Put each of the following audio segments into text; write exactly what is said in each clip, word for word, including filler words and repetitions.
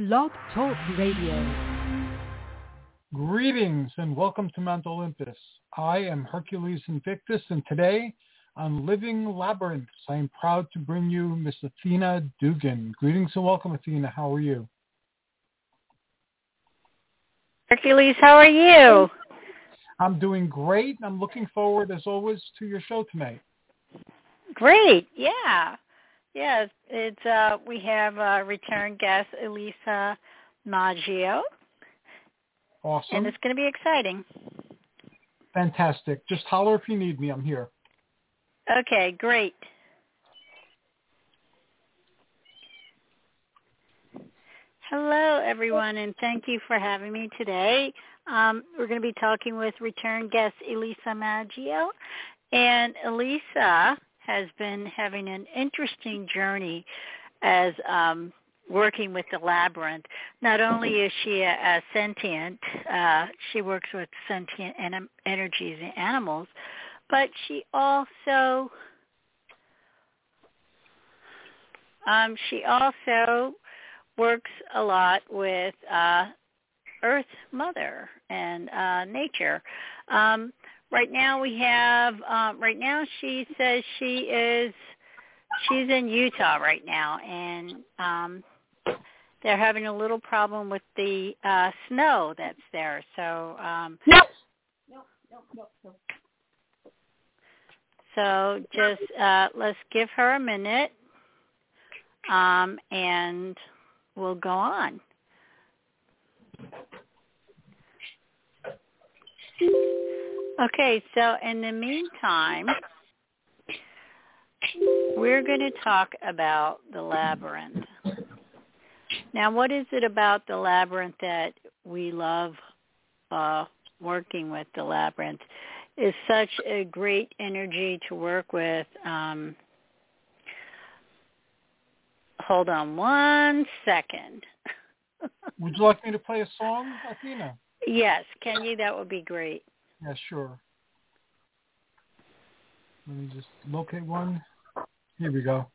Blog Talk Radio. Greetings and welcome to Mount Olympus. I am Hercules Invictus, and today on Living Labyrinths, I am proud to bring you Miss Athena Dugan. Greetings and welcome, Athena. How are you? Hercules, how are you? I'm doing great. I'm looking forward, as always, to your show tonight. Great, yeah. Yes, it's uh, we have uh, return guest Elisa Maggio. Awesome. And it's going to be exciting. Fantastic. Just holler if you need me. I'm here. Okay, great. Hello, everyone, and thank you for having me today. Um, we're going to be talking with return guest Elisa Maggio. And Elisa has been having an interesting journey as um, working with the labyrinth. Not only is she a, a sentient, uh, she works with sentient en- energies and animals, but she also um, she also works a lot with uh, Earth Mother and uh, nature. Um, right now we have. Um, right now she says she is. She's in Utah right now, and um, they're having a little problem with the uh, snow that's there. So, um, nope. Nope, nope, nope, nope. So just uh, let's give her a minute, um, and we'll go on. Okay, so in the meantime, we're going to talk about the labyrinth. Now, what is it about the labyrinth that we love uh, working with the labyrinth? It's such a great energy to work with. Um, hold on one second. Would you like me to play a song, Athena? Yes, can you? That would be great. Yeah, sure. Let me just locate one. Here we go.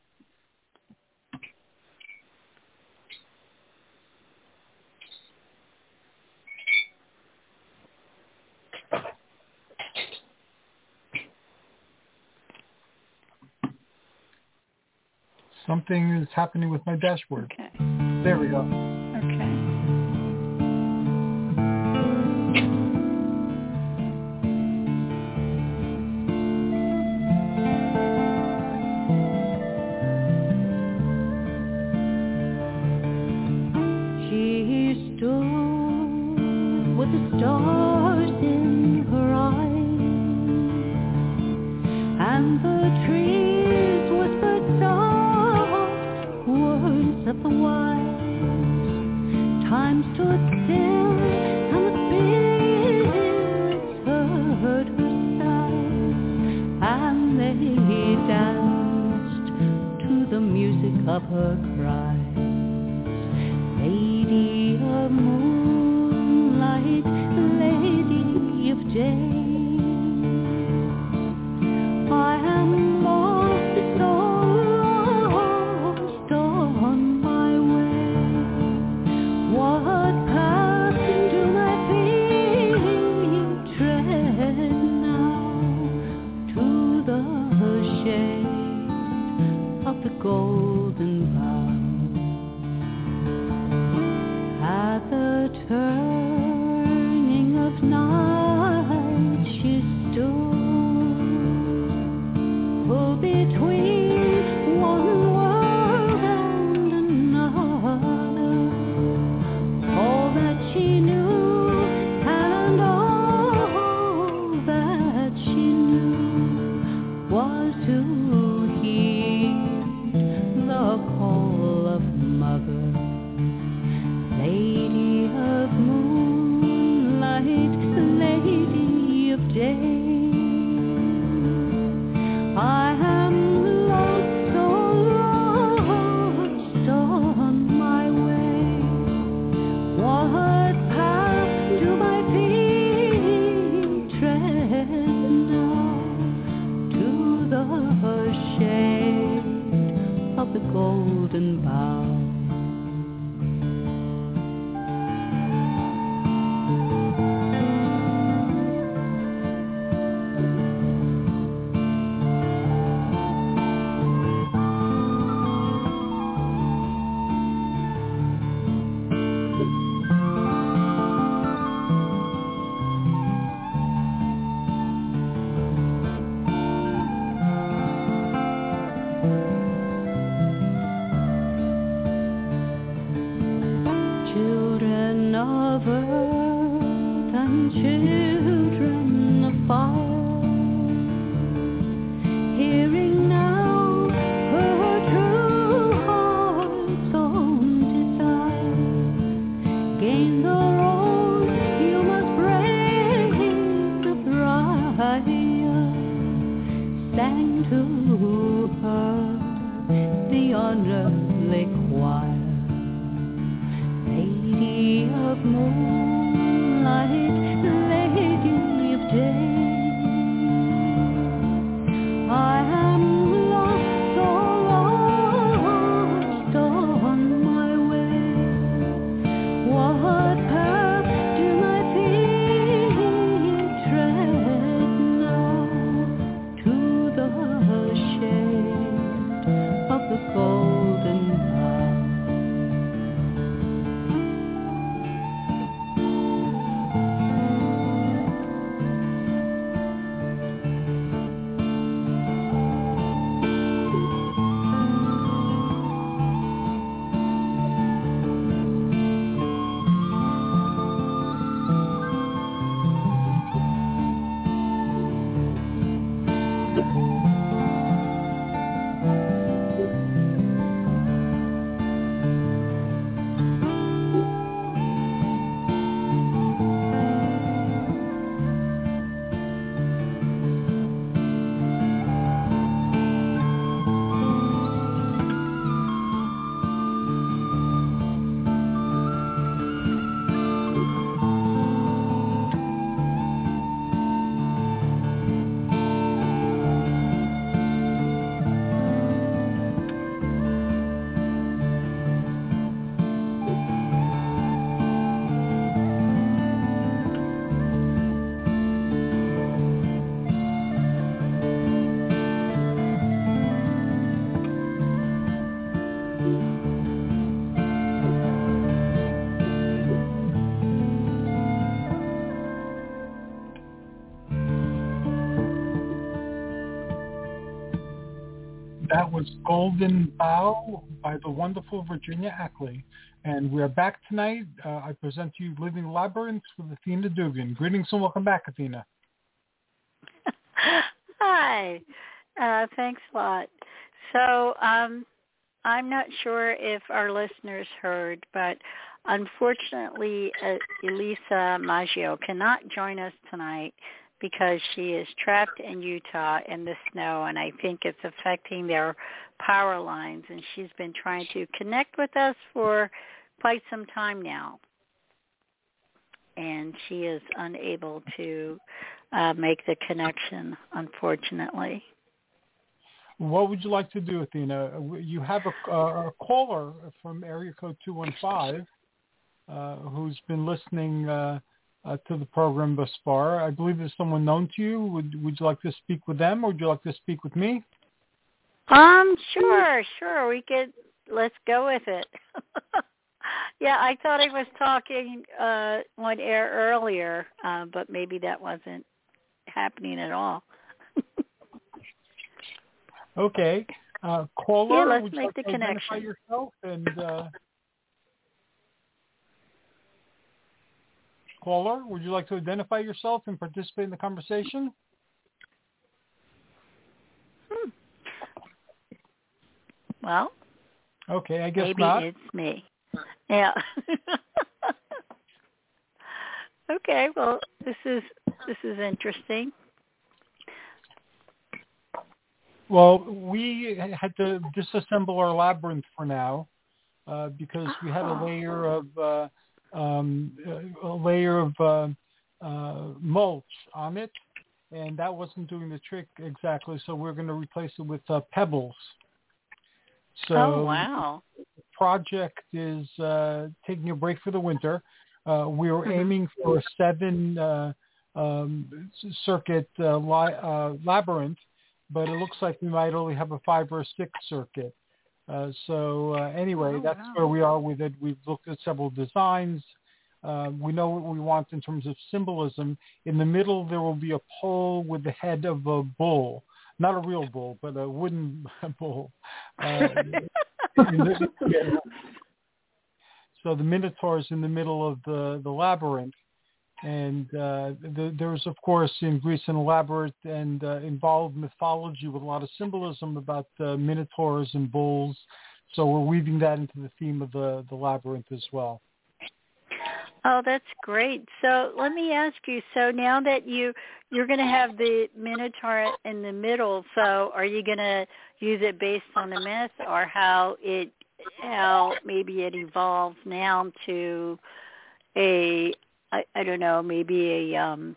Something is happening with my dashboard. Okay. There we go. Okay. She stood with the stars in her eyes, and the trees whispered soft words of the wise. Time stood still, and the spirits heard her sigh, and they danced to the music of her cry. Lady of moonlight, lady of day, I am lost, so lost on my way. What path do my feet tread now? To the shade of the golden bough. Lovers and children of fire, hearing now her true heart's own desire. Gain the road, you must break the briar. Sang to her the honorly choir. Lady of moonlight, lady of day, I am lost, so lost on my way. What path do my feet tread now? To the shade of the golden bough. That was Golden Bough by the wonderful Virginia Ackley. And we're back tonight. Uh, I present to you Living Labyrinth with Athena Dugan. Greetings and welcome back, Athena. Hi. Uh, thanks a lot. So um, I'm not sure if our listeners heard, but unfortunately, uh, Elisa Maggio cannot join us tonight because she is trapped in Utah in the snow, and I think it's affecting their power lines, and she's been trying to connect with us for quite some time now, and she is unable to uh, make the connection, unfortunately. What would you like to do, Athena? You have a, a caller from area code two one five uh, who's been listening uh, uh, to the program thus far. I believe there's someone known to you. Would Would you like to speak with them, or would you like to speak with me? Um, sure, sure. We could. Let's go with it. Yeah, I thought I was talking uh, on air earlier, uh, but maybe that wasn't happening at all. Okay. Uh, caller, yeah, let's would you make like the to connection. identify yourself? And uh, caller, would you like to identify yourself and participate in the conversation? Hmm. Well, okay, I guess maybe not. it's me. Yeah. Okay. Well, this is this is interesting. Well, we had to disassemble our labyrinth for now uh, because we had a layer of uh, um, a layer of uh, uh, mulch on it, and that wasn't doing the trick exactly. So we're going to replace it with uh, pebbles. So oh wow! The project is uh, taking a break for the winter. Uh, we were mm-hmm. aiming for a seven uh, um, circuit uh, li- uh, labyrinth. But it looks like we might only have a five or a six circuit. Uh, so uh, anyway, oh, that's wow. where we are with it. We've looked at several designs. Uh, we know what we want in terms of symbolism. In the middle, there will be a pole with the head of a bull. Not a real bull, but a wooden bull. Uh, the, yeah. so the Minotaur is in the middle of the, the labyrinth. And uh, the, there's, of course, in Greece an elaborate and uh, involved mythology with a lot of symbolism about uh, minotaurs and bulls. So we're weaving that into the theme of the, the labyrinth as well. Oh, that's great. So let me ask you, so now that you, you're going to have the Minotaur in the middle, so are you going to use it based on the myth or how it, how maybe it evolves now to a, I, I don't know, maybe a, um,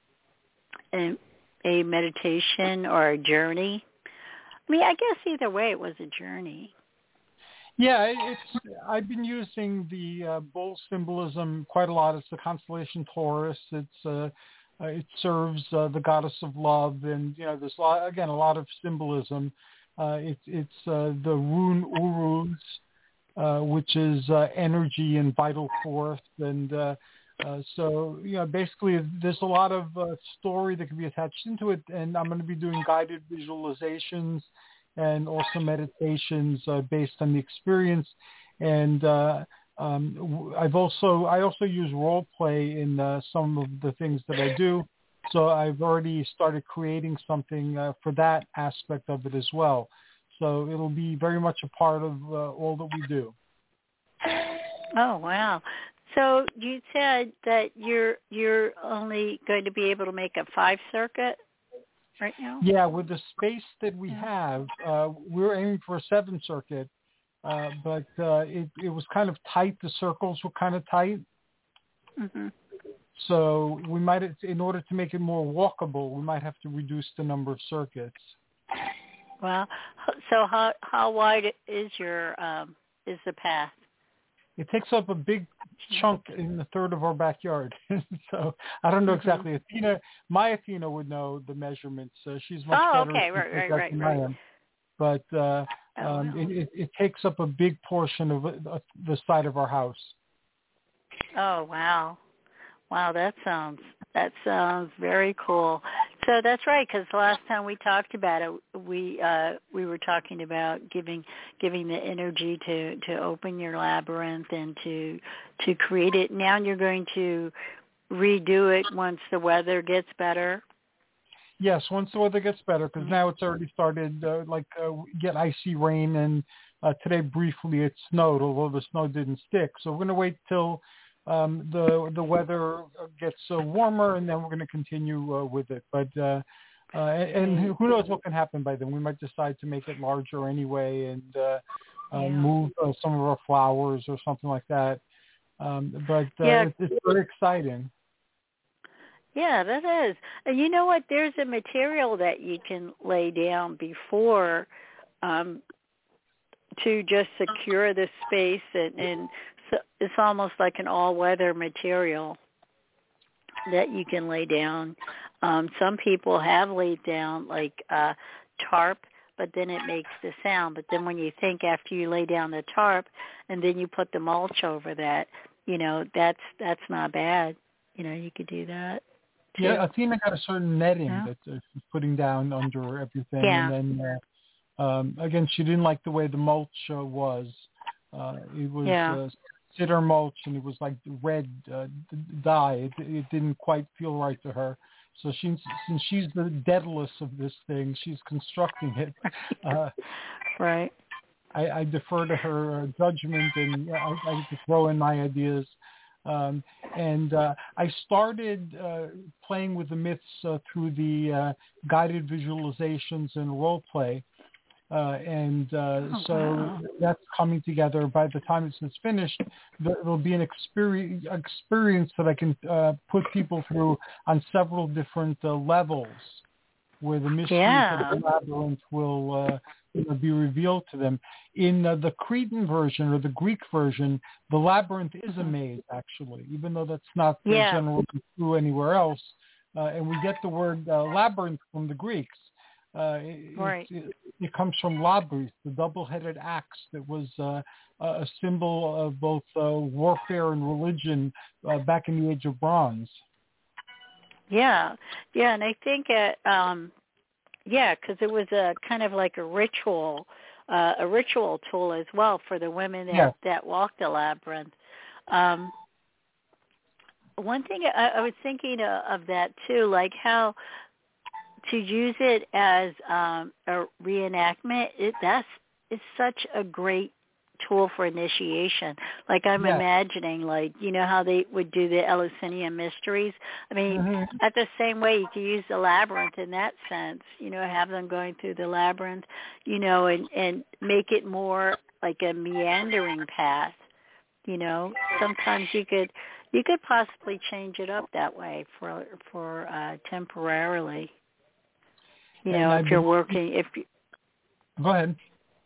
a, a meditation or a journey? I mean, I guess either way it was a journey. Yeah, it's. I've been using the uh, bull symbolism quite a lot. It's the constellation Taurus. It's uh, uh, it serves uh, the goddess of love, and you know, there's a lot, again a lot of symbolism. Uh, it's it's uh, the rune Uruz, uh, which is uh, energy and vital force, and uh, uh, so you know, basically, there's a lot of uh, story that can be attached into it, and I'm going to be doing guided visualizations and also meditations uh, based on the experience. And uh, um, I've also I also use role play in uh, some of the things that I do. So I've already started creating something uh, for that aspect of it as well. So it'll be very much a part of uh, all that we do. Oh wow! So you said that you're you're only going to be able to make a five circuit right now? Yeah, with the space that we have, uh, we're aiming for a seven circuit, uh, but uh, it, it was kind of tight. The circles were kind of tight. Mm-hmm. So we might, in order to make it more walkable, we might have to reduce the number of circuits. Well, so how how wide is your um, is the path? It takes up a big chunk in the third of our backyard. So I don't know exactly. Mm-hmm. Athena, my Athena would know the measurements. Uh, she's much oh, better. okay, right, right, right, than right. I am. But uh, oh, um, wow. it, it, it takes up a big portion of uh, the side of our house. Oh, wow. Wow, that sounds that sounds very cool. So that's right, because last time we talked about it, we uh, we were talking about giving giving the energy to, to open your labyrinth and to to create it. Now you're going to redo it once the weather gets better. Yes, once the weather gets better, because now it's already started. Uh, like uh, get icy rain, and uh, today briefly it snowed, although the snow didn't stick. So we're going to wait till Um, the the weather gets uh, warmer, and then we're going to continue uh, with it. But uh, uh, and who knows what can happen by then? We might decide to make it larger anyway, and uh, uh, yeah. move uh, some of our flowers or something like that. Um, but uh, yeah. it, it's very exciting. Yeah, that is. And you know what? There's a material that you can lay down before um, to just secure the space and. and So it's almost like an all-weather material that you can lay down. Um, some people have laid down like a tarp, but then it makes the sound. But then when you think after you lay down the tarp and then you put the mulch over that, you know, that's that's not bad. You know, you could do that too. Yeah, Athena got a certain netting yeah. that uh, she's putting down under everything. Yeah. And then, uh, um, again, she didn't like the way the mulch uh, was. Uh, it was... Yeah. Uh, Cider mulch, and it was like red uh, dye. It, it didn't quite feel right to her. So she, since she's the Daedalus of this thing, she's constructing it. Uh, right. I, I defer to her uh, judgment, and I, I get to throw in my ideas. Um, and uh, I started uh, playing with the myths uh, through the uh, guided visualizations and role play. Uh, and uh, oh, so wow. that's coming together. By the time it's finished, there'll be an experience, experience that I can uh, put people through on several different uh, levels, where the mysteries yeah. of the labyrinth will uh, you know, be revealed to them. In uh, the Cretan version or the Greek version, the labyrinth is a maze, actually, even though that's not uh, yeah. generally true anywhere else. Uh, and we get the word uh, labyrinth from the Greeks. Uh, it, right. it, it comes from labyrinth, the double-headed axe that was uh, a symbol of both uh, warfare and religion uh, back in the Age of Bronze. Yeah, yeah, and I think, it, um, yeah, because it was a kind of like a ritual, uh, a ritual tool as well for the women that, yeah. that walked the labyrinth. um, one thing I, I was thinking of, of that too, like how to use it as um, a reenactment. It, that's it's such a great tool for initiation. Like I'm yeah. imagining, like, you know how they would do the Eleusinian mysteries? I mean, mm-hmm. at the same way you could use the labyrinth in that sense, you know, have them going through the labyrinth, you know, and, and make it more like a meandering path, you know. Sometimes you could you could possibly change it up that way for for uh, temporarily. You know, And if you're working, if you, go ahead.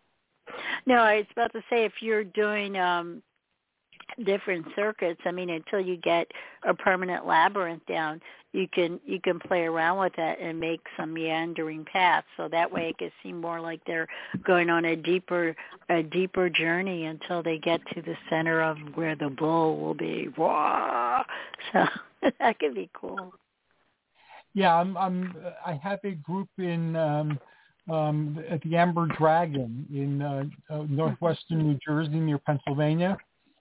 No, I was about to say if you're doing um, different circuits, I mean, until you get a permanent labyrinth down, you can you can play around with that and make some meandering paths. So that way, it can seem more like they're going on a deeper a deeper journey until they get to the center of where the bull will be. Wah! So that could be cool. Yeah, I'm. I'm I have a group in. Um, Um, at the Amber Dragon in uh, uh, northwestern New Jersey near Pennsylvania.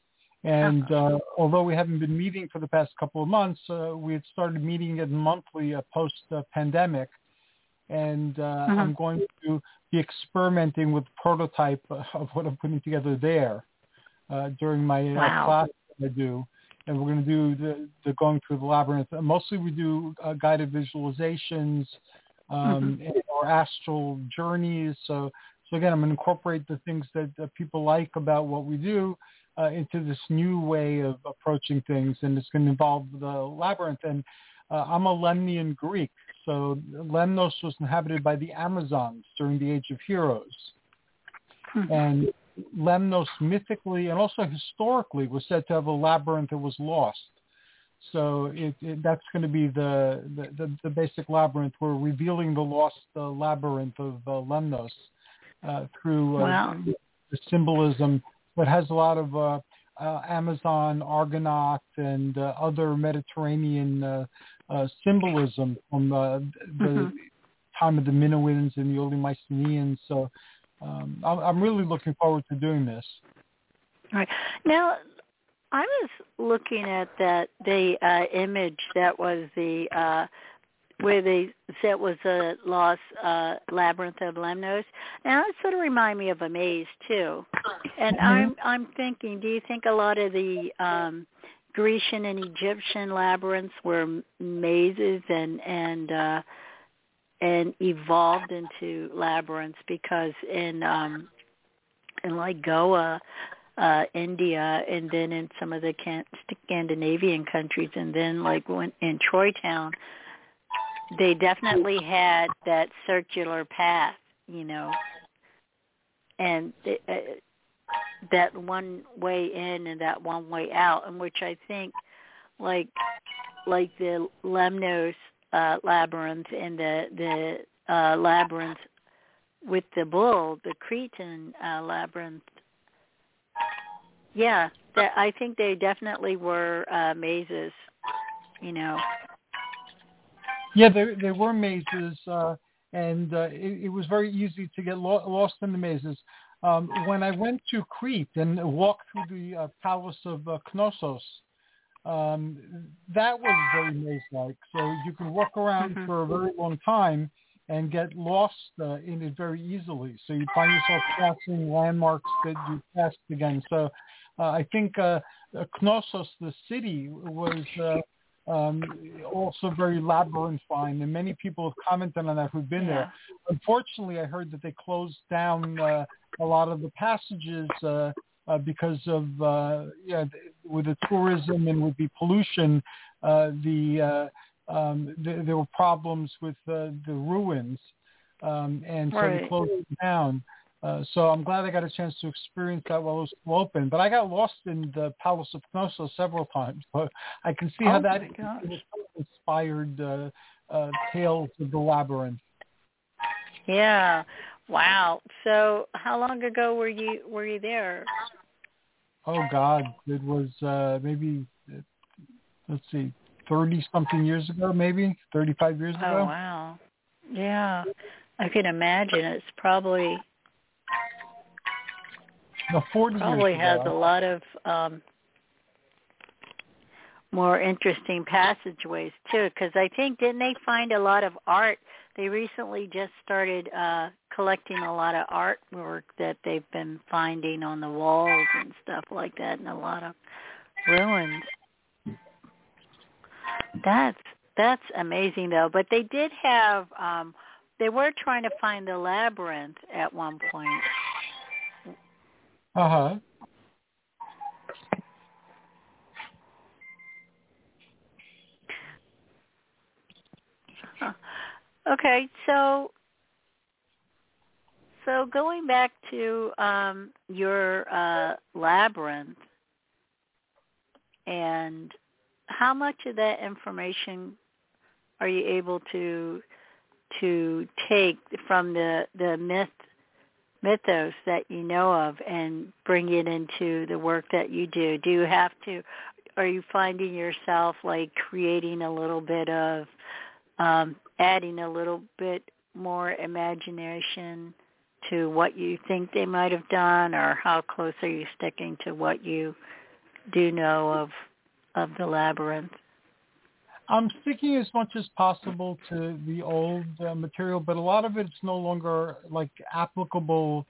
And uh, although we haven't been meeting for the past couple of months, uh, we had started meeting at monthly uh, post-pandemic. And uh, mm-hmm. I'm going to be experimenting with the prototype of what I'm putting together there uh, during my wow. uh, class that I do. And we're going to do the, the going through the labyrinth. Mostly we do uh, guided visualizations, Um, mm-hmm. and our astral journeys. So, so again, I'm going to incorporate the things that uh, people like about what we do uh, into this new way of approaching things, and it's going to involve the labyrinth. And uh, I'm a Lemnian Greek, so Lemnos was inhabited by the Amazons during the Age of Heroes. Mm-hmm. And Lemnos mythically and also historically was said to have a labyrinth that was lost. So it, it, that's going to be the, the, the, the basic labyrinth. We're revealing the lost uh, labyrinth of uh, Lemnos uh, through uh, wow. the, the symbolism that has a lot of uh, uh, Amazon, Argonaut, and uh, other Mediterranean uh, uh, symbolism from uh, the mm-hmm. time of the Minoans and the early Mycenaeans. So um, I'm, I'm really looking forward to doing this. All right. Now, I was looking at that the uh, image that was the uh, where they said was a lost uh, labyrinth of Lemnos. Now it sort of remind me of a maze too. And mm-hmm. I'm I'm thinking, do you think a lot of the um, Grecian and Egyptian labyrinths were mazes and and uh, and evolved into labyrinths because in um, in like Goa. Uh, India, and then in some of the can- Scandinavian countries, and then like when in Troy Town, they definitely had that circular path, you know, and it, uh, that one way in and that one way out, in which I think, like, like the Lemnos uh, labyrinth and the the uh, labyrinth with the bull, the Cretan uh, labyrinth. Yeah, that, I think they definitely were uh, mazes, you know. Yeah, they, they were mazes, uh, and uh, it, it was very easy to get lo- lost in the mazes. Um, when I went to Crete and walked through the uh, palace of uh, Knossos, um, that was very maze-like. So you can walk around mm-hmm. for a very long time and get lost uh, in it very easily. So you find yourself passing landmarks that you passed again. So uh, I think uh, Knossos, the city, was uh, um, also very labyrinthine, and many people have commented on that who've been yeah. there. Unfortunately, I heard that they closed down uh, a lot of the passages uh, uh, because of uh, yeah, with the tourism and with the pollution, uh, the uh, Um, th- there were problems with uh, the ruins, um, and so right. they closed it down. Uh, so I'm glad I got a chance to experience that while it was still open. But I got lost in the Palace of Knossos several times. But I can see oh how that inspired uh, uh, tales of the labyrinth. Yeah. Wow. So how long ago were you were you there? Oh God, it was uh, maybe let's see. thirty-something years ago, maybe, thirty-five years ago. Oh, wow. Yeah, I can imagine. It's probably no, forty probably years has ago. a lot of, um, more interesting passageways too, because I think, didn't they find a lot of art? They recently just started uh, collecting a lot of artwork that they've been finding on the walls and stuff like that, and a lot of ruins. That's that's amazing though. But they did have, um, they were trying to find the labyrinth at one point. Uh huh. Okay, so so going back to um, your uh, labyrinth, and how much of that information are you able to to take from the the myth mythos that you know of and bring it into the work that you do? Do you have to? Are you finding yourself like creating a little bit of Um, adding a little bit more imagination to what you think they might have done, or how close are you sticking to what you do know of of the labyrinth? I'm sticking as much as possible to the old uh, material, but a lot of it's no longer like applicable,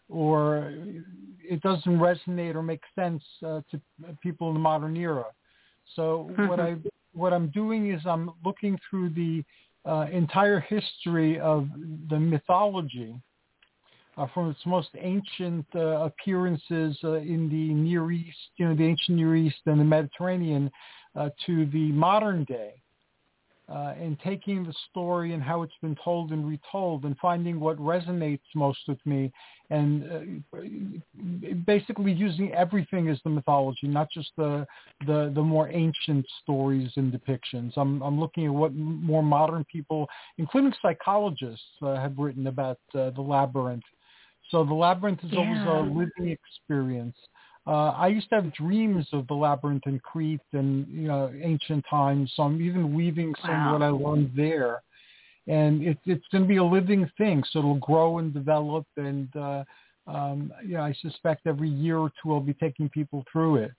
or it doesn't resonate or make sense uh, to people in the modern era. So mm-hmm. what I what I'm doing is I'm looking through the uh, entire history of the mythology uh, from its most ancient uh, appearances uh, in the Near East, you know, the ancient Near East and the Mediterranean, uh, to the modern day, uh, and taking the story and how it's been told and retold and finding what resonates most with me, and uh, basically using everything as the mythology, not just the, the the more ancient stories and depictions. I'm I'm looking at what more modern people, including psychologists, uh, have written about uh, the labyrinth. So the labyrinth is yeah. always a living experience. Uh, I used to have dreams of the labyrinth in Crete and, you know, ancient times, so I'm even weaving some wow. of what I learned there. And it, it's going to be a living thing, so it'll grow and develop, and, uh, um, you know, I suspect every year or two I'll be taking people through it.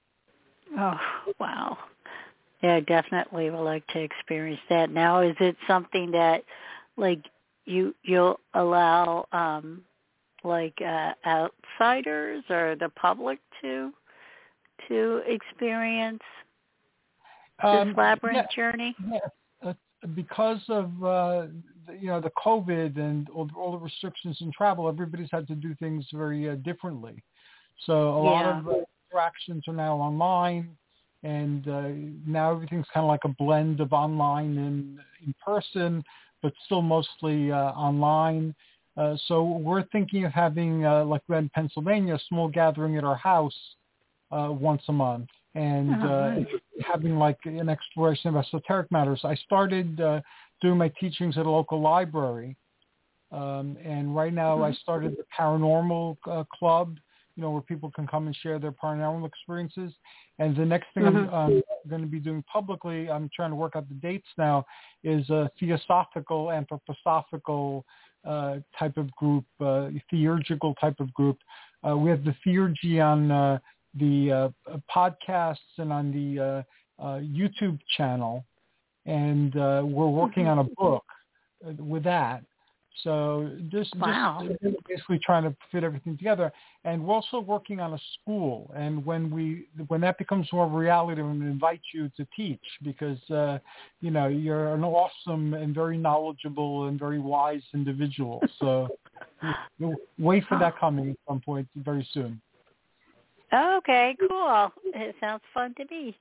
Oh, wow. Yeah, I definitely would like to experience that. Now, is it something that, like, you, you'll allow... Um, like uh, outsiders or the public to to experience this um, labyrinth yeah, journey? Yeah. Uh, because of uh, the, you know the COVID and all, all the restrictions in travel, everybody's had to do things very uh, differently. So a yeah. lot of uh, interactions are now online, and uh, now everything's kind of like a blend of online and in person, but still mostly uh, online. Uh, so we're thinking of having, uh, like we had in Pennsylvania, a small gathering at our house uh, once a month, and oh, uh, nice. having like an exploration of esoteric matters. I started uh, doing my teachings at a local library, um, and right now mm-hmm. I started the paranormal uh, club, you know, where people can come and share their paranormal experiences. And the next thing mm-hmm. I'm um, going to be doing publicly, I'm trying to work out the dates now, is a theosophical, anthroposophical uh, type of group, uh, theurgical type of group. Uh, we have the theurgy on uh, the uh, podcasts and on the uh, uh, YouTube channel, and uh, we're working mm-hmm. on a book with that. So just, wow. just basically trying to fit everything together. And we're also working on a school. And when we when that becomes more of a reality, I'm going to invite you to teach, because, uh, you know, you're an awesome and very knowledgeable and very wise individual. So wait for that coming at some point very soon. Okay, cool. It sounds fun to me.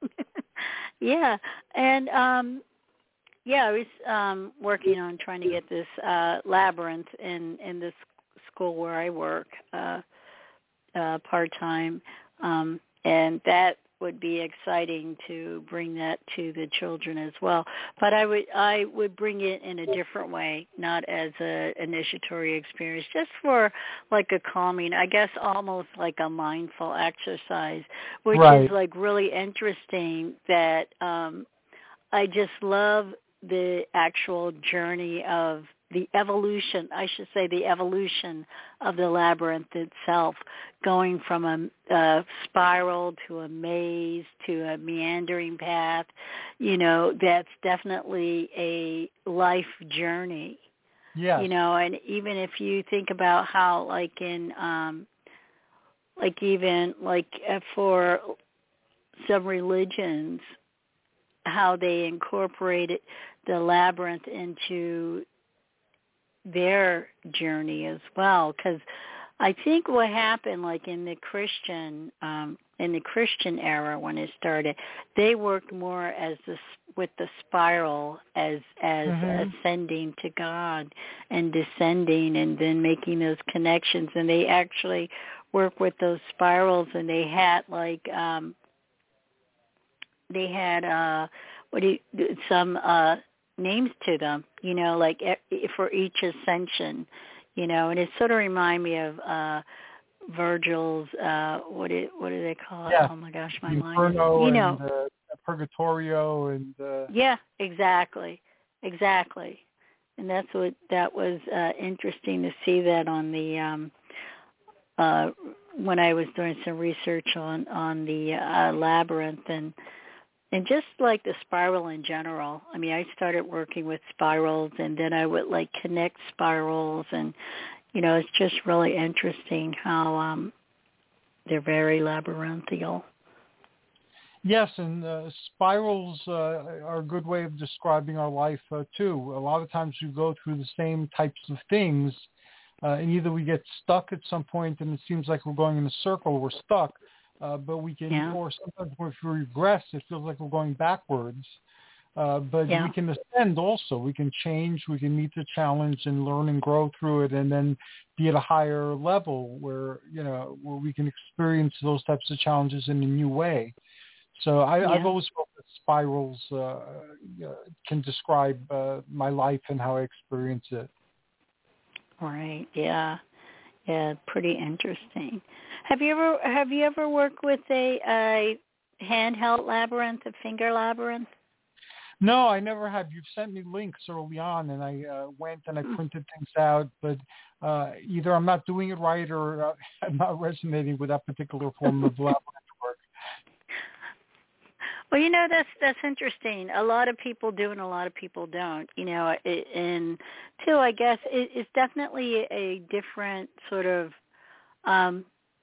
yeah. And, um, yeah, I was um, working on trying to get this uh, labyrinth in, in this school where I work uh, uh, part-time, um, and that would be exciting to bring that to the children as well. But I would I would bring it in a different way, not as a initiatory experience, just for like a calming, I guess almost like a mindful exercise, which right. is like really interesting that um, I just love the actual journey of the evolution, I should say the evolution of the labyrinth itself, going from a, a spiral to a maze to a meandering path, you know, that's definitely a life journey. Yes. You know, and even if you think about how, like in, um, like even like uh, for some religions, how they incorporated the labyrinth into their journey as well. Because I think what happened, like in the Christian, um, in the Christian era when it started, they worked more as the with the spiral as as mm-hmm. ascending to God and descending, and then making those connections. And they actually work with those spirals, and they had like um, they had uh, what do you, some uh, names to them, you know, like for each ascension, you know, and it sort of remind me of uh, Virgil's, uh, what do, what do they call it? Yes. Oh my gosh, my Inferno mind is, you know. and uh, Purgatorio and... Uh... Yeah, exactly, exactly. And that's what, that was uh, interesting to see that on the, um, uh, when I was doing some research on, on the uh, labyrinth and, and just like the spiral in general. I mean, I started working with spirals, and then I would like connect spirals, and, you know, it's just really interesting how um, they're very labyrinthial. Yes, and uh, spirals uh, are a good way of describing our life, uh, too. A lot of times we go through the same types of things, uh, and either we get stuck at some point and it seems like we're going in a circle, we're stuck, uh, but we can, yeah. or sometimes if we regress, it feels like we're going backwards. Uh, but yeah. we can ascend also. We can change, we can meet the challenge and learn and grow through it, and then be at a higher level where, you know, where we can experience those types of challenges in a new way. So I, yeah. I've always felt that spirals uh, can describe uh, my life and how I experience it. Right. Yeah. Yeah. Pretty interesting. Have you ever have you ever worked with a, a handheld labyrinth, a finger labyrinth? No, I never have. You've sent me links early on, and I uh, went and I printed things out, but uh, either I'm not doing it right or uh, I'm not resonating with that particular form of labyrinth work. Well, you know, that's that's interesting. A lot of people do and a lot of people don't, you know, it, and too, I guess it, it's definitely a different sort of, um,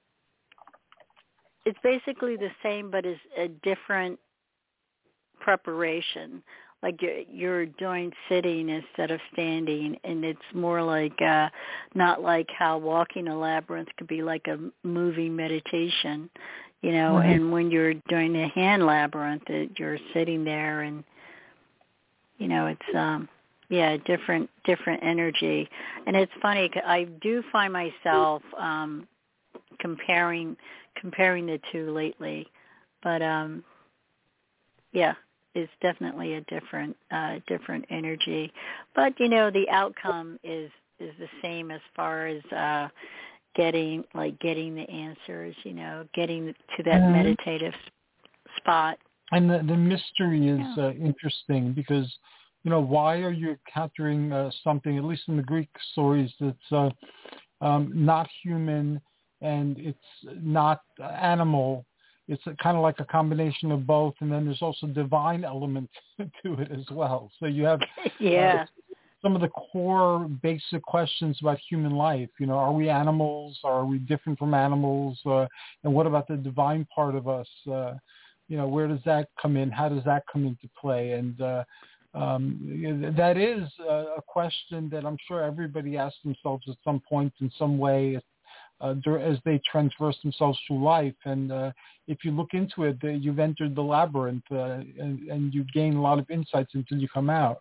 it's basically the same, but it's a different preparation. Like you're, you're doing sitting instead of standing, and it's more like uh, not like how walking a labyrinth could be like a moving meditation, you know. Mm-hmm. And when you're doing the hand labyrinth, it, you're sitting there, and you know it's um, yeah, different different energy. And it's funny, I do find myself um, comparing comparing the two lately, but um, yeah. Is definitely a different uh, different energy, but you know the outcome is is the same as far as uh, getting like getting the answers. You know, getting to that mm-hmm. meditative spot. And the, the mystery is yeah. uh, interesting because you know why are you encountering uh, something? At least in the Greek stories, that's uh, um, not human and it's not animal. It's a, kind of like a combination of both, and then there's also divine element to it as well. So you have yeah. uh, some of the core basic questions about human life. You know, are we animals? Are we different from animals? Uh, and what about the divine part of us? Uh, you know, where does that come in? How does that come into play? And uh, um, that is a question that I'm sure everybody asks themselves at some point in some way. Uh, as they transverse themselves through life. And uh, if you look into it, uh, you've entered the labyrinth uh, and, and you gain a lot of insights until you come out.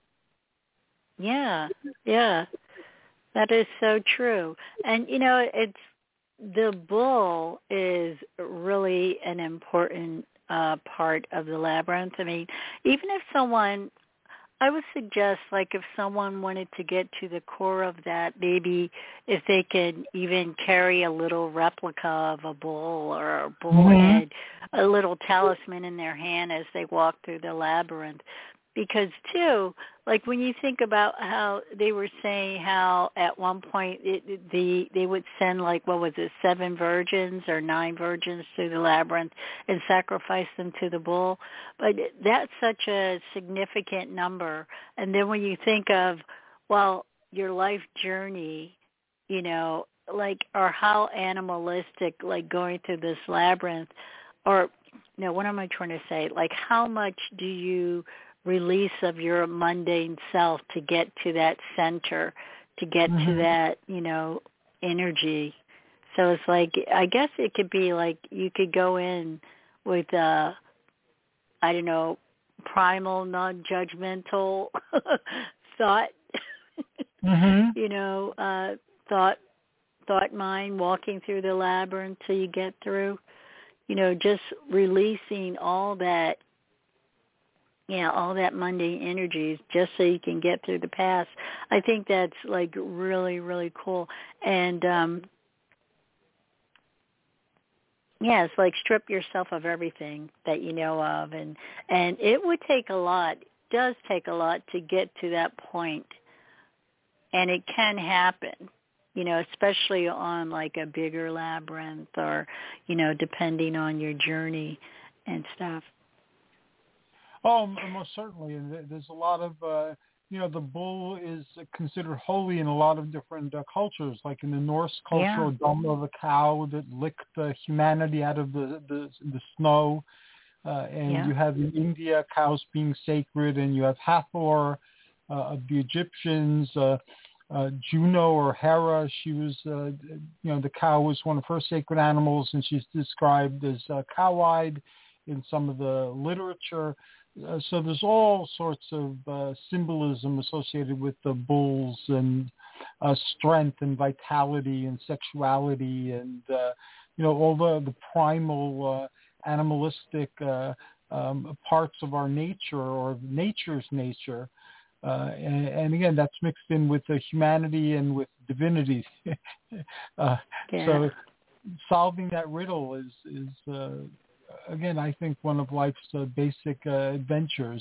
Yeah, yeah, that is so true. And, you know, it's the bull is really an important uh, part of the labyrinth. I mean, even if someone... I would suggest, like, if someone wanted to get to the core of that, maybe if they could even carry a little replica of a bull or a bull mm-hmm. head, a little talisman in their hand as they walk through the labyrinth, because too, like when you think about how they were saying how at one point it, the they would send like what was it seven virgins or nine virgins through the labyrinth and sacrifice them to the bull, but that's such a significant number. And then when you think of well your life journey, you know, like or how animalistic like going through this labyrinth, or no, what am I trying to say? Like how much do you release of your mundane self to get to that center, to get mm-hmm. to that, you know, energy. So it's like, I guess it could be like you could go in with, uh, I don't know, primal, non-judgmental thought, mm-hmm. you know, uh, thought, thought mind, walking through the labyrinth till you get through, you know, just releasing all that, yeah, all that mundane energies just so you can get through the past. I think that's like really, really cool. And um, yeah, it's like strip yourself of everything that you know of, and and it would take a lot. It does take a lot to get to that point, and it can happen. You know, especially on like a bigger labyrinth, or you know, depending on your journey and stuff. Oh, most certainly. And there's a lot of, uh, you know, the bull is considered holy in a lot of different uh, cultures. Like in the Norse culture, yeah. Dhamma, the cow that licked uh, humanity out of the, the, the snow. Uh, and yeah. you have in India cows being sacred, and you have Hathor uh, of the Egyptians, uh, uh, Juno or Hera. She was, uh, you know, the cow was one of her sacred animals, and she's described as uh, cow-eyed in some of the literature. Uh, so there's all sorts of uh, symbolism associated with the bulls and uh, strength and vitality and sexuality and, uh, you know, all the, the primal uh, animalistic uh, um, parts of our nature or nature's nature. Uh, and, and again, that's mixed in with the humanity and with divinity. uh, yeah. So solving that riddle is, is uh, again, I think one of life's uh, basic uh, adventures.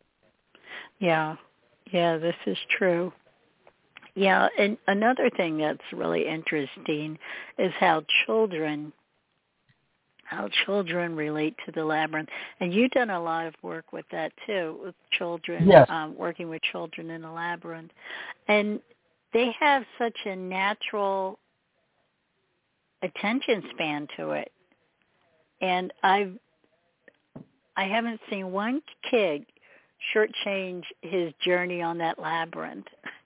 Yeah, yeah, this is true. Yeah, and another thing that's really interesting is how children, how children relate to the labyrinth. And you've done a lot of work with that too, with children, yes. um, working with children in the labyrinth. And they have such a natural attention span to it. And I've, I haven't seen one kid shortchange his journey on that labyrinth.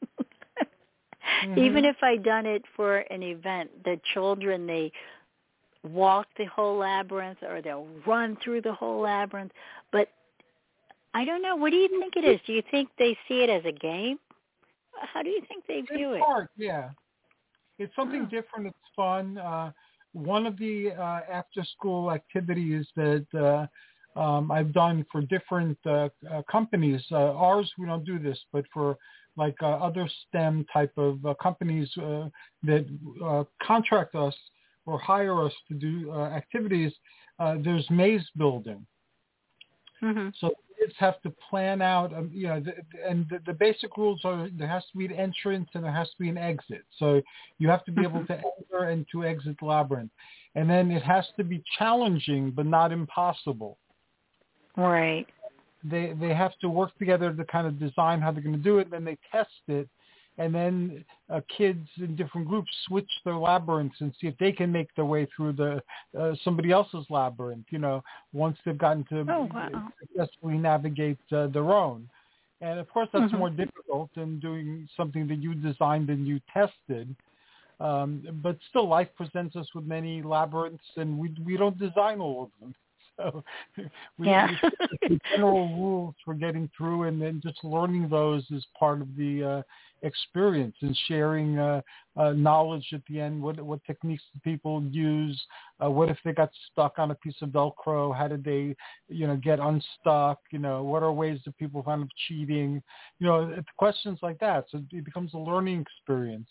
mm-hmm. Even if I'd done it for an event, the children, they walk the whole labyrinth or they'll run through the whole labyrinth. But I don't know. What do you think it is? Do you think they see it as a game? How do you think they view it's it? Part, yeah. It's something oh. different. It's fun. Uh, one of the uh, after-school activities that uh, um, I've done for different uh, uh, companies, uh, ours we don't do this, but for like uh, other STEM type of uh, companies uh, that uh, contract us or hire us to do uh, activities, uh, there's maze building. Mm-hmm. So kids have to plan out, um, you know, the, and the, the basic rules are there has to be an entrance and there has to be an exit. So you have to be able to enter and to exit the labyrinth. And then it has to be challenging but not impossible. Right. They they have to work together to kind of design how they're going to do it. Then they test it. And then uh, kids in different groups switch their labyrinths and see if they can make their way through the uh, somebody else's labyrinth, you know, once they've gotten to oh, wow. successfully navigate uh, their own. And, of course, that's mm-hmm. more difficult than doing something that you designed and you tested. Um, but still, life presents us with many labyrinths, and we we don't design all of them. So we, yeah. we, the general rules for getting through, and then just learning those is part of the uh, experience, and sharing uh, uh, knowledge at the end. What what techniques do people use? Uh, what if they got stuck on a piece of Velcro? How did they, you know, get unstuck? You know, what are ways that people find of cheating? You know, it's questions like that. So it becomes a learning experience.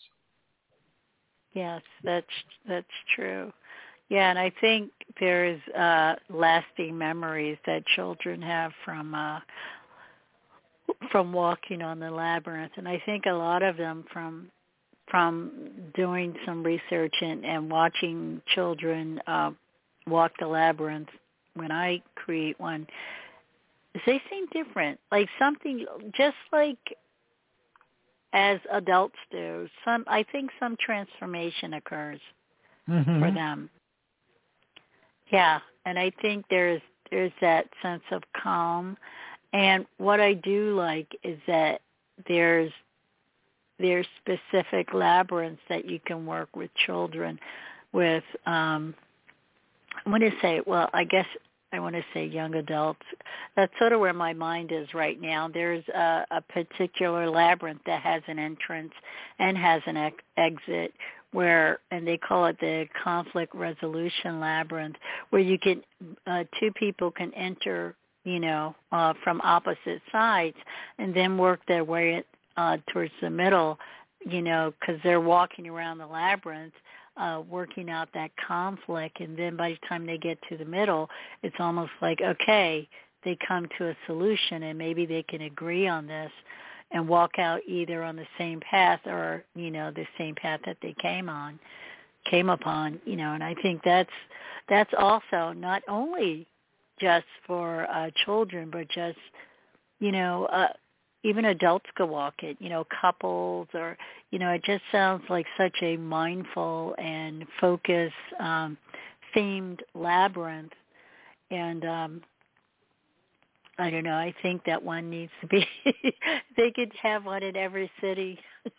Yes, that's that's true. Yeah, and I think there's uh, lasting memories that children have from uh, from walking on the labyrinth, and I think a lot of them from from doing some research and, and watching children uh, walk the labyrinth when I create one, they seem different, like something just like as adults do. Some I think some transformation occurs mm-hmm. for them. Yeah, and I think there's there's that sense of calm. And what I do like is that there's there's specific labyrinths that you can work with children with. Um, I want to say, well, I guess I want to say young adults. That's sort of where my mind is right now. There's a, a particular labyrinth that has an entrance and has an ex- exit where, and they call it the conflict resolution labyrinth, where you can, uh, two people can enter, you know, uh, from opposite sides and then work their way uh, towards the middle, you know, because they're walking around the labyrinth, uh, working out that conflict. And then by the time they get to the middle, it's almost like, okay, they come to a solution and maybe they can agree on this and walk out either on the same path or, you know, the same path that they came on, came upon, you know. And I think that's that's also not only just for uh, children, but just, you know, uh, even adults could walk it, you know, couples or, you know, it just sounds like such a mindful and focused, um, themed labyrinth. And um, I don't know, I think that one needs to be, they could have one in every city.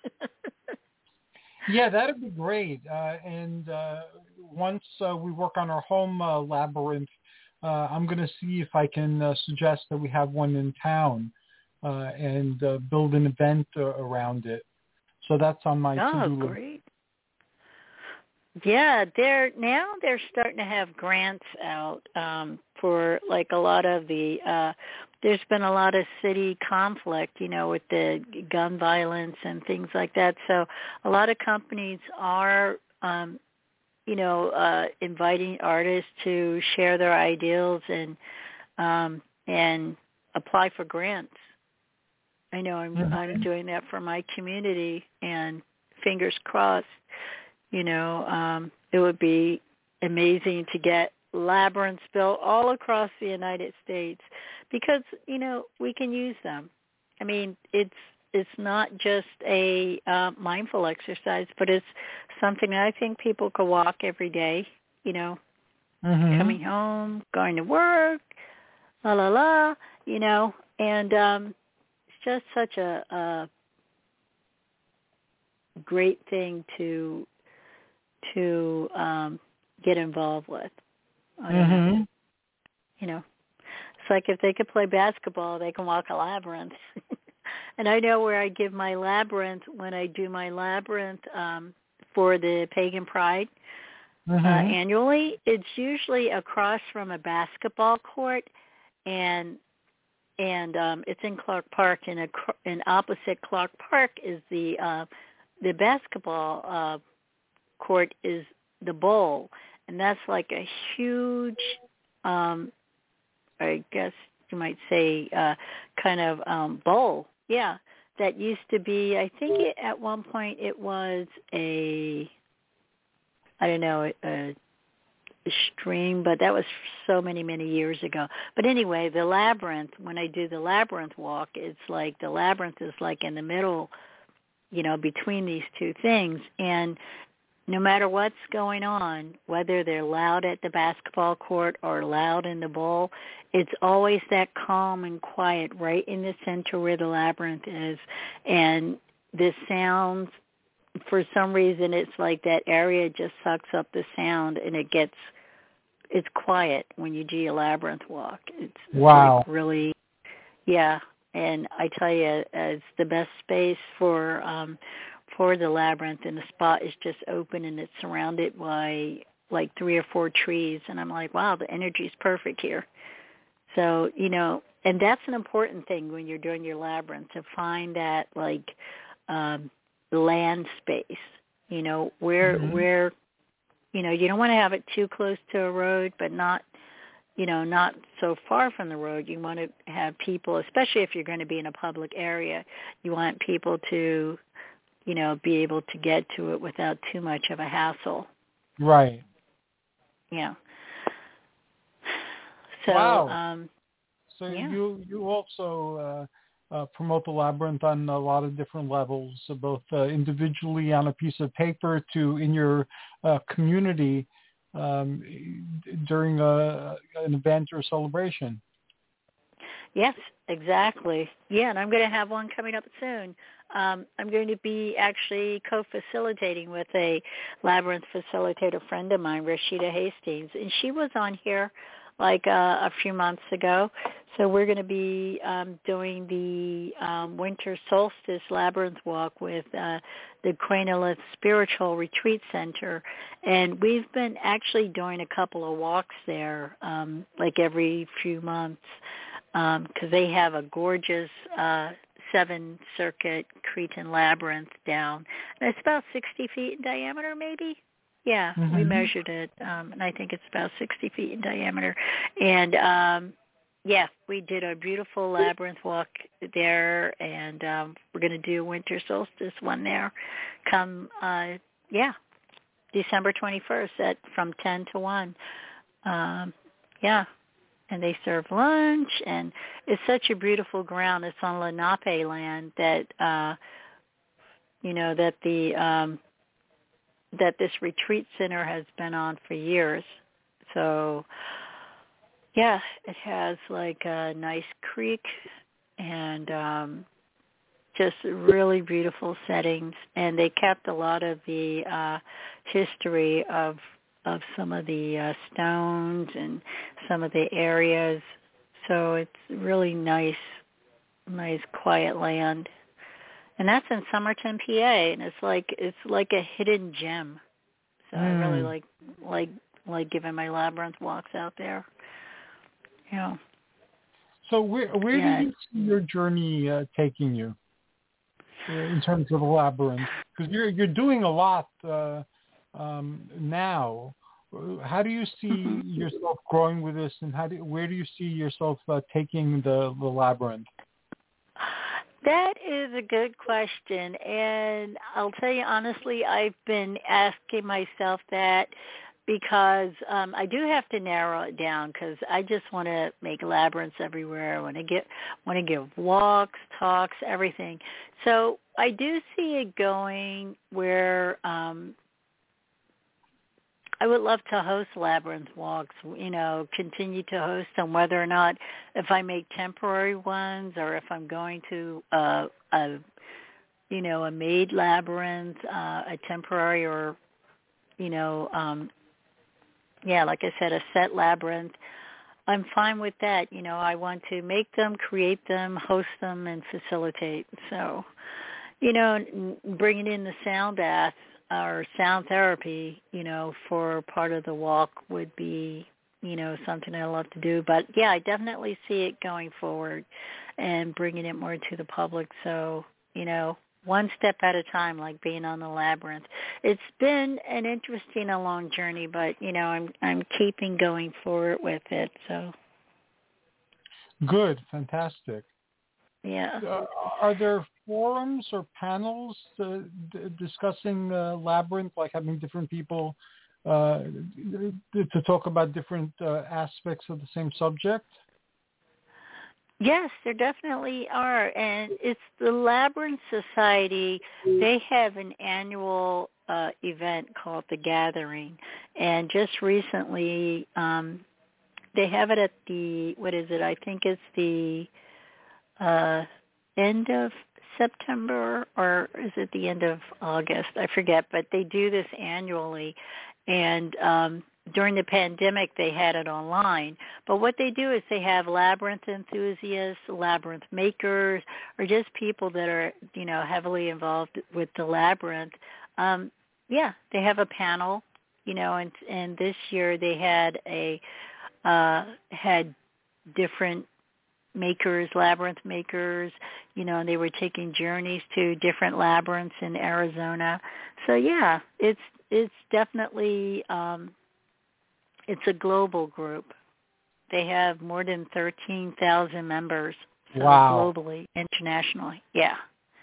Yeah, that'd be great. Uh, and uh, once uh, we work on our home uh, labyrinth, uh, I'm going to see if I can uh, suggest that we have one in town uh, and uh, build an event uh, around it. So that's on my oh, to-do list. Great. Yeah, they're now they're starting to have grants out um, for like a lot of the. Uh, there's been a lot of city conflict, you know, with the gun violence and things like that. So a lot of companies are, um, you know, uh, inviting artists to share their ideals and um, and apply for grants. I know I'm mm-hmm. I'm doing that for my community, and fingers crossed. You know, um, it would be amazing to get labyrinths built all across the United States because, you know, we can use them. I mean, it's it's not just a uh, mindful exercise, but it's something I think people could walk every day, you know, mm-hmm. coming home, going to work, la, la, la, you know, and um, it's just such a, a great thing to to um, get involved with. I don't mm-hmm. know. You know, it's like if they could play basketball, they can walk a labyrinth. And I know where I give my labyrinth when I do my labyrinth um, for the Pagan Pride mm-hmm. uh, annually. It's usually across from a basketball court, and and um, it's in Clark Park. And, a, and opposite Clark Park is the uh, the basketball uh court is the bowl, and that's like a huge um I guess you might say uh kind of um bowl, yeah, that used to be, I think it, at one point it was a I don't know a, a stream, but that was so many many years ago. But anyway, the labyrinth, when I do the labyrinth walk, it's like the labyrinth is like in the middle, you know, between these two things. And no matter what's going on, whether they're loud at the basketball court or loud in the bowl, it's always that calm and quiet right in the center where the labyrinth is. And the sounds, for some reason, it's like that area just sucks up the sound, and it gets, it's quiet when you do your labyrinth walk. It's, wow. Like really, yeah. And I tell you, it's the best space for um, for the labyrinth, and the spot is just open, and it's surrounded by like three or four trees. And I'm like, wow, the energy is perfect here. So, you know, and that's an important thing when you're doing your labyrinth, to find that like um, land space, you know, where, mm-hmm. where, you know, you don't want to have it too close to a road, but not you know, not so far from the road. You want to have people, especially if you're going to be in a public area, you want people to, you know, be able to get to it without too much of a hassle. Right. Yeah. So, wow. um, So yeah. you you also uh, uh, promote the Labyrinth on a lot of different levels, so both uh, individually on a piece of paper to in your uh, community um, during a, an event or celebration. Yes, exactly. Yeah, and I'm going to have one coming up soon. Um, I'm going to be actually co-facilitating with a Labyrinth facilitator friend of mine, Rashida Hastings, and she was on here like uh, a few months ago. So we're going to be um, doing the um, Winter Solstice Labyrinth Walk with uh, the Cranolith Spiritual Retreat Center. And we've been actually doing a couple of walks there um, like every few months because um, they have a gorgeous uh, seven-circuit Cretan labyrinth down. And it's about sixty feet in diameter, maybe. Yeah, mm-hmm. we measured it, um, and I think it's about sixty feet in diameter. And, um, yeah, we did a beautiful labyrinth walk there, and um, we're going to do a winter solstice one there come, uh, yeah, December twenty-first at from ten to one. Um, yeah, and they serve lunch, and it's such a beautiful ground. It's on Lenape land that, uh, you know, that the... Um, that this retreat center has been on for years. So, yeah, it has like a nice creek and um, just really beautiful settings. And they kept a lot of the uh, history of of some of the uh, stones and some of the areas. So it's really nice, nice quiet land. And that's in Somerton, P A, and it's like it's like a hidden gem. So mm. I really like like like giving my labyrinth walks out there. Yeah. So where where yeah. do you see your journey uh, taking you in terms of the labyrinth? Because you're you're doing a lot uh, um, now. How do you see mm-hmm. yourself growing with this, and how do where do you see yourself uh, taking the, the labyrinth? That is a good question, and I'll tell you honestly, I've been asking myself that because um, I do have to narrow it down because I just want to make labyrinths everywhere. I want to get, want to give walks, talks, everything. So I do see it going where um, I would love to host labyrinth walks, you know, continue to host them, whether or not if I make temporary ones or if I'm going to uh, a, you know, a made labyrinth, uh, a temporary or, you know, um, yeah, like I said, a set labyrinth. I'm fine with that. You know, I want to make them, create them, host them, and facilitate. So, you know, bringing in the sound bath or sound therapy, you know, for part of the walk would be, you know, something I love to do. But, yeah, I definitely see it going forward and bringing it more to the public. So, you know, one step at a time, like being on the labyrinth. It's been an interesting and long journey, but, you know, I'm I'm keeping going forward with it. So good, fantastic. Yeah. Uh, are there forums or panels uh, d- discussing uh, labyrinth, like having different people uh, to talk about different uh, aspects of the same subject? Yes, there definitely are. And it's the Labyrinth Society. They have an annual uh, event called The Gathering. And just recently, um, they have it at the, what is it? I think it's the uh, end of September, or is it the end of August? I forget. But they do this annually. And um during the pandemic, they had it online. But what they do is they have labyrinth enthusiasts, labyrinth makers, or just people that are, you know, heavily involved with the labyrinth. Um, yeah, they have a panel, you know, and and this year they had a uh, had different makers, labyrinth makers, you know, and they were taking journeys to different labyrinths in Arizona. So yeah, it's it's definitely. Um, It's a global group. they have more than thirteen thousand members. So wow. globally, internationally. Yeah.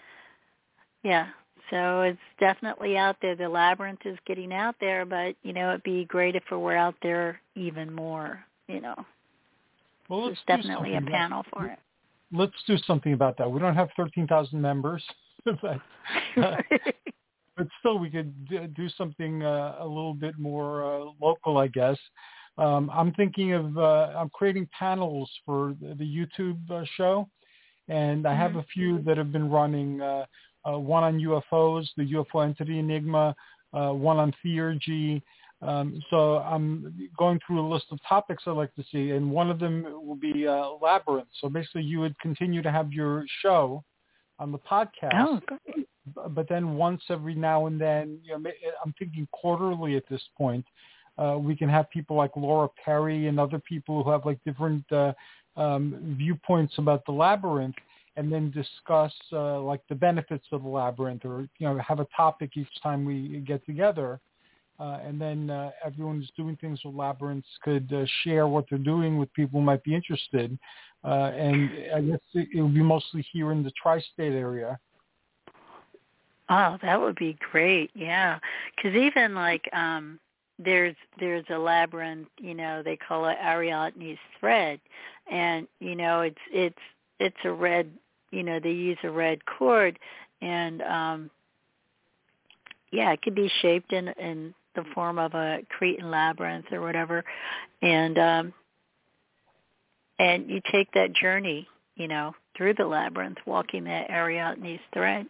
Yeah. So it's definitely out there. The Labyrinth is getting out there, but, you know, it'd be great if it were out there even more, you know. Well, let's There's definitely a panel for it. Let's do something about that. We don't have thirteen thousand members, but, uh, but still we could do something uh, a little bit more uh, local, I guess. Um, I'm thinking of, uh, I'm creating panels for the, the YouTube uh, show, and I have mm-hmm. a few that have been running, uh, uh, one on U F Os, the U F O entity enigma, uh, one on theurgy. Um, so I'm going through a list of topics I'd like to see, and one of them will be uh, Labyrinth. So basically you would continue to have your show on the podcast, oh, great. but then once every now and then, you know, I'm thinking quarterly at this point, uh, we can have people like Laura Perry and other people who have like different uh, um, viewpoints about the Labyrinth, and then discuss uh, like the benefits of the Labyrinth, or, you know, have a topic each time we get together. Uh, and then uh, everyone who's doing things with Labyrinths could uh, share what they're doing with people who might be interested. Uh, and I guess it, it would be mostly here in the tri-state area. Oh, that would be great. Yeah. Because even like um, there's there's a Labyrinth, you know, they call it Ariadne's thread. And, you know, it's it's it's a red, you know, they use a red cord. And, um, yeah, it could be shaped in, in the form of a Cretan labyrinth or whatever. And um, and you take that journey, you know, through the labyrinth, walking that Ariadne's thread.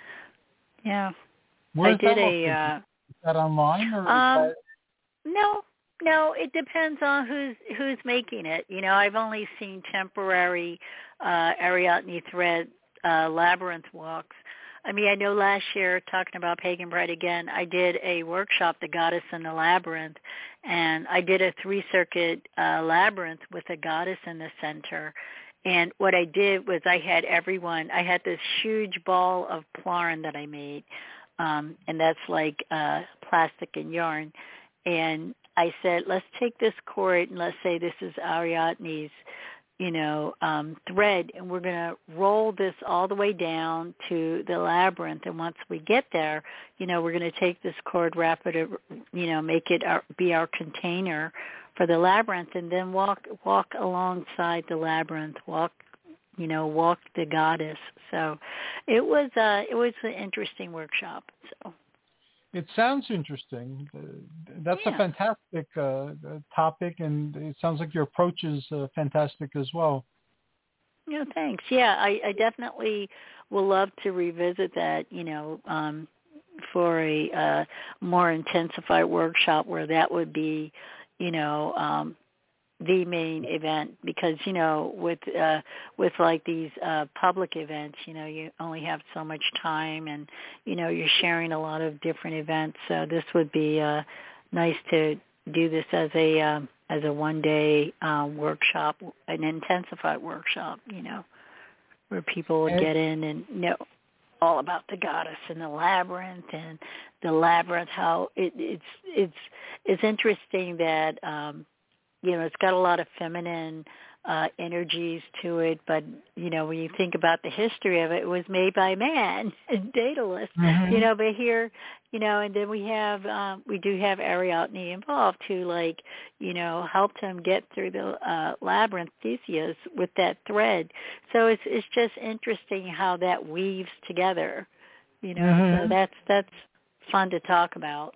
Yeah. Where I is did that a... Uh, is that online? Or um, is that... No, no, it depends on who's who's making it. You know, I've only seen temporary uh, Ariadne thread uh, labyrinth walks. I mean, I know last year, talking about Pagan Bride again, I did a workshop, The Goddess in the Labyrinth, and I did a three-circuit uh, labyrinth with a goddess in the center. And what I did was I had everyone, I had this huge ball of plarn that I made, um, and that's like uh, plastic and yarn. And I said, let's take this cord and let's say this is Ariadne's, you know, um, thread, and we're going to roll this all the way down to the labyrinth. And once we get there, you know, we're going to take this cord, wrap it, you know, make it our, be our container for the labyrinth, and then walk walk alongside the labyrinth, walk, you know, walk the goddess. So it was uh, it was an interesting workshop. So. It sounds interesting. That's yeah. a fantastic uh, topic, and it sounds like your approach is uh, fantastic as well. Yeah, thanks. Yeah, I, I definitely will love to revisit that, you know, um, for a uh, more intensified workshop where that would be, you know, um, the main event, because, you know, with uh with like these uh public events, you know, you only have so much time, and, you know, you're sharing a lot of different events. So this would be uh nice to do this as a um as a one day um workshop, an intensified workshop, you know, where people would and, get in and know all about the goddess and the labyrinth, and the labyrinth, how it, it's it's it's interesting that um you know, it's got a lot of feminine uh, energies to it, but, you know, when you think about the history of it, it was made by man, Daedalus, mm-hmm. you know, but here, you know, and then we have, um, we do have Ariadne involved who, like, you know, helped him get through the uh, labyrinth, Theseus, with that thread. So it's it's just interesting how that weaves together, you know, mm-hmm. so that's that's fun to talk about.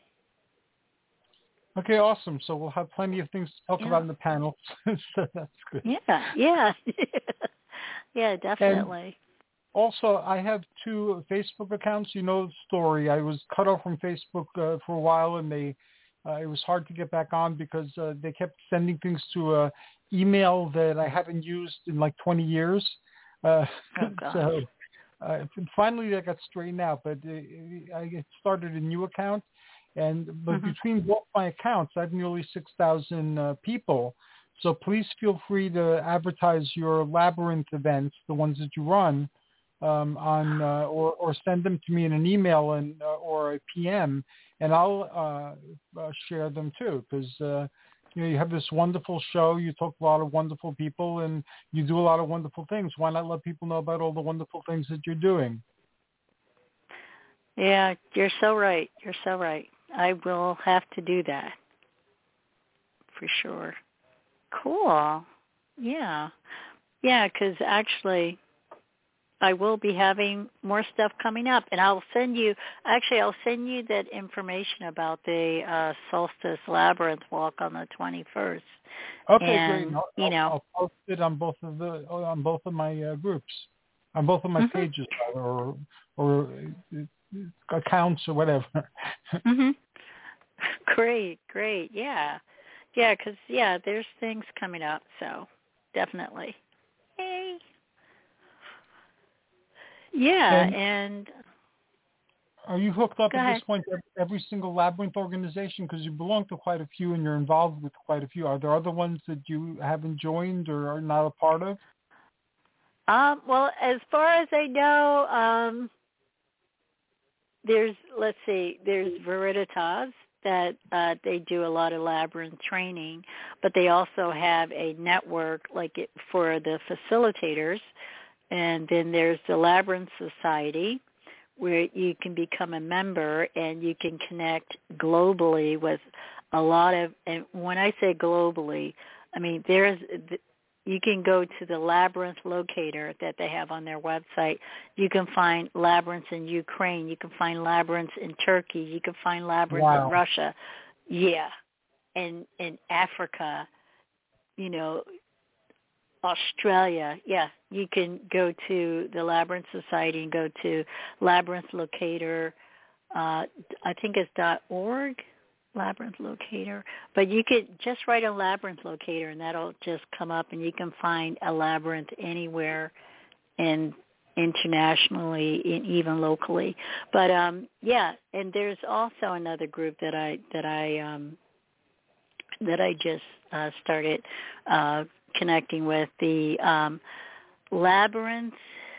Okay, awesome. So we'll have plenty of things to talk yeah. about in the panel. So that's good. Yeah, yeah. yeah, definitely. And also, I have two Facebook accounts. You know the story. I was cut off from Facebook uh, for a while, and they uh, it was hard to get back on because uh, they kept sending things to a email that I haven't used in like twenty years. Uh, oh, gosh. So uh, finally that got straightened out, but uh, I started a new account. And but mm-hmm. between both my accounts, I have nearly six thousand uh, people. So please feel free to advertise your labyrinth events, the ones that you run, um, on uh, or or send them to me in an email and uh, or a P M, and I'll uh, uh, share them too. Because uh, you know, you have this wonderful show. You talk to a lot of wonderful people, and you do a lot of wonderful things. Why not let people know about all the wonderful things that you're doing? Yeah, you're so right. You're so right. I will have to do that for sure. Cool. Yeah. Yeah, because actually I will be having more stuff coming up, and I'll send you, actually I'll send you that information about the uh, Solstice Labyrinth Walk on the twenty-first. Okay, and, great. I'll, you know, I'll post it on both of the on both of my uh, groups, on both of my mm-hmm. pages, or or uh, accounts or whatever. mm-hmm. Great, great. Yeah. Yeah, because, yeah, there's things coming up, so definitely. Hey. Yeah, and, and are you hooked up go at ahead. this point to every single Labyrinth organization? Because you belong to quite a few and you're involved with quite a few. Are there other ones that you haven't joined or are not a part of? Um, well, as far as I know, um, there's, let's see, there's Veritas that uh, they do a lot of labyrinth training, but they also have a network like it, for the facilitators. And then there's the Labyrinth Society, where you can become a member and you can connect globally with a lot of, and when I say globally, I mean there's, you can go to the Labyrinth locator that they have on their website. You can find labyrinths in Ukraine. You can find labyrinths in Turkey. You can find labyrinths Wow. in Russia. Yeah. And in Africa, you know, Australia, yeah, you can go to the Labyrinth Society and go to Labyrinth Locator. Uh, I think it's .org, Labyrinth Locator. But you could just write a Labyrinth Locator, and that'll just come up, and you can find a labyrinth anywhere, and internationally and even locally. But um, yeah, and there's also another group that I that I um, that I just uh, started. Uh, connecting with the um, Labyrinth,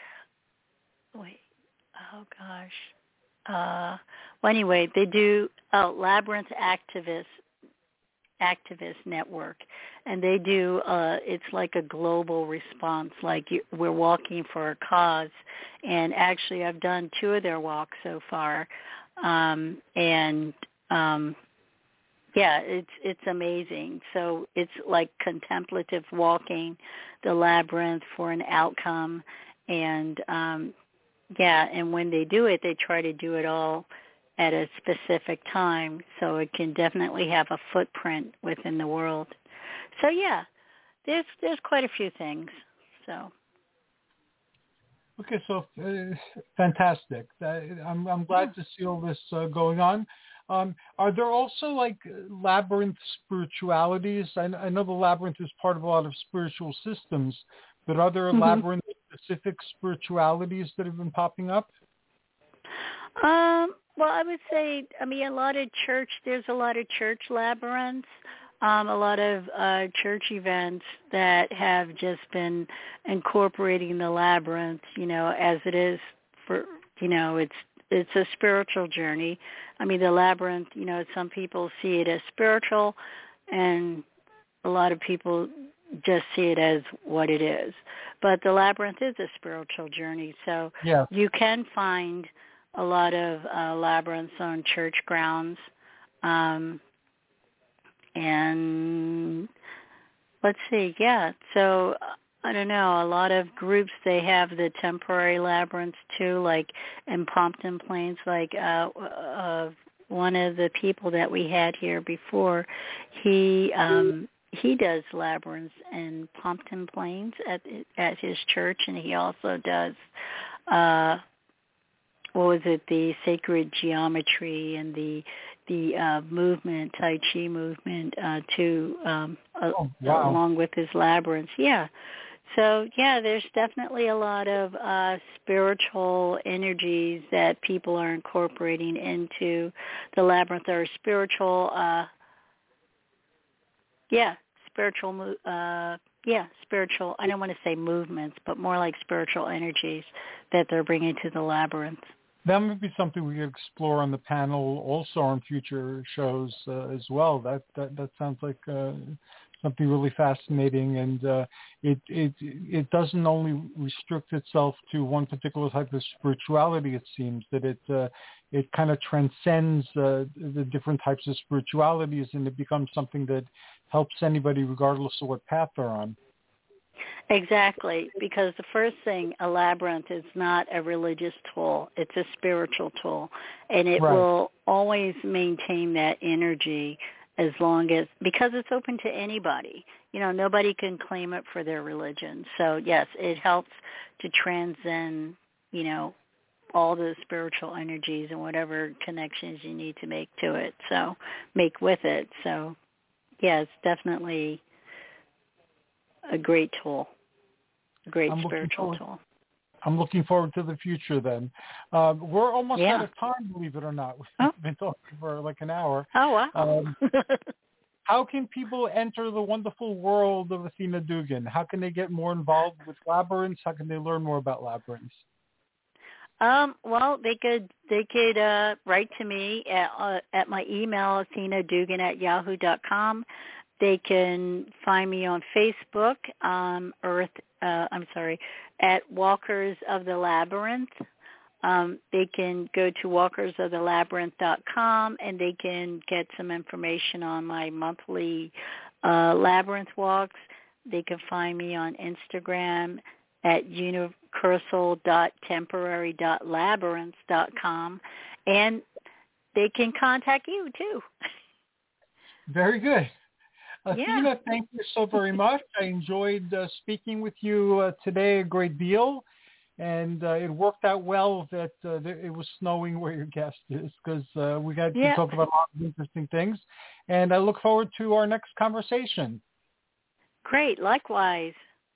wait, oh gosh. Uh, well, anyway, they do oh, Labyrinth Activist Activist Network, and they do, uh, it's like a global response, like you, we're walking for a cause, and actually I've done two of their walks so far, um, and um, yeah, it's it's amazing. So it's like contemplative walking the labyrinth for an outcome. And, um, yeah, and when they do it, they try to do it all at a specific time so it can definitely have a footprint within the world. So, yeah, there's there's quite a few things. So. Okay, so uh, fantastic. Uh, I'm I'm glad Yeah. to see all this uh, going on. Um, are there also like labyrinth spiritualities? I, I know the labyrinth is part of a lot of spiritual systems, but are there Mm-hmm. labyrinth-specific spiritualities that have been popping up? Um, well, I would say, I mean, a lot of church, there's a lot of church labyrinths, um, a lot of uh, church events that have just been incorporating the labyrinth, you know, as it is for, you know, it's it's a spiritual journey. I mean, the labyrinth, you know, some people see it as spiritual, and a lot of people just see it as what it is. But the labyrinth is a spiritual journey, so Yeah. you can find a lot of uh, labyrinths on church grounds. Um, and let's see, yeah, so I don't know, a lot of groups, they have the temporary labyrinths too, like in Pompton Plains, like uh, uh, one of the people that we had here before, he um, he does labyrinths in Pompton Plains at at his church, and he also does, uh, what was it, the sacred geometry and the the uh, movement, Tai Chi movement, uh, too, um, Oh, wow. along with his labyrinths. Yeah. So, yeah, there's definitely a lot of uh, spiritual energies that people are incorporating into the labyrinth, or spiritual, uh, yeah, spiritual, uh, yeah, spiritual, I don't want to say movements, but more like spiritual energies that they're bringing to the labyrinth. That might be something we could explore on the panel, also on future shows uh, as well. That that that sounds like uh, something really fascinating, and uh, it it it doesn't only restrict itself to one particular type of spirituality. It seems that it uh, it kind of transcends uh, the different types of spiritualities, and it becomes something that helps anybody, regardless of what path they're on. Exactly, because the first thing, a labyrinth is not a religious tool. It's a spiritual tool, and it Right. will always maintain that energy as long as, because it's open to anybody. You know, nobody can claim it for their religion. So, yes, it helps to transcend, you know, all the spiritual energies and whatever connections you need to make to it, so make with it. So, yeah, it's definitely a great tool, a great I'm looking spiritual forward- tool. I'm looking forward to the future then. Uh, we're almost Yeah. out of time, believe it or not. We've Oh. been talking for like an hour. Oh, wow. Um, How can people enter the wonderful world of Athena Dugan? How can they get more involved with labyrinths? How can they learn more about labyrinths? Um, well, they could they could uh, write to me at uh, at my email, athena dugan at yahoo dot com. They can find me on Facebook, um, Earth. Uh, I'm sorry, at Walkers of the Labyrinth. Um, they can go to walkers of the labyrinth dot com, and they can get some information on my monthly uh, labyrinth walks. They can find me on Instagram at universal dot temporary dot labyrinth dot com, and they can contact you too. Very good. Yeah. Athena, thank you so very much. I enjoyed uh, speaking with you uh, today a great deal, and uh, it worked out well that uh, there, it was snowing where your guest is, because uh, we got Yeah. to talk about a lot of interesting things, and I look forward to our next conversation. Great, likewise.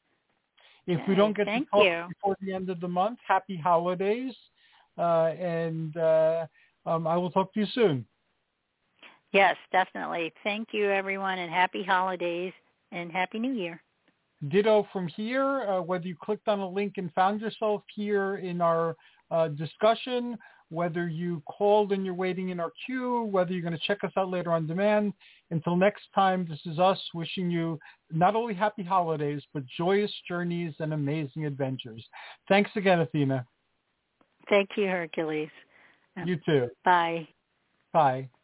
If we don't get to Thank talk you. before the end of the month, happy holidays, uh, and uh, um, I will talk to you soon. Yes, definitely. Thank you, everyone, and happy holidays and happy New Year. Ditto from here, uh, whether you clicked on a link and found yourself here in our uh, discussion, whether you called and you're waiting in our queue, whether you're going to check us out later on demand. Until next time, this is us wishing you not only happy holidays, but joyous journeys and amazing adventures. Thanks again, Athena. Thank you, Hercules. You too. Bye. Bye.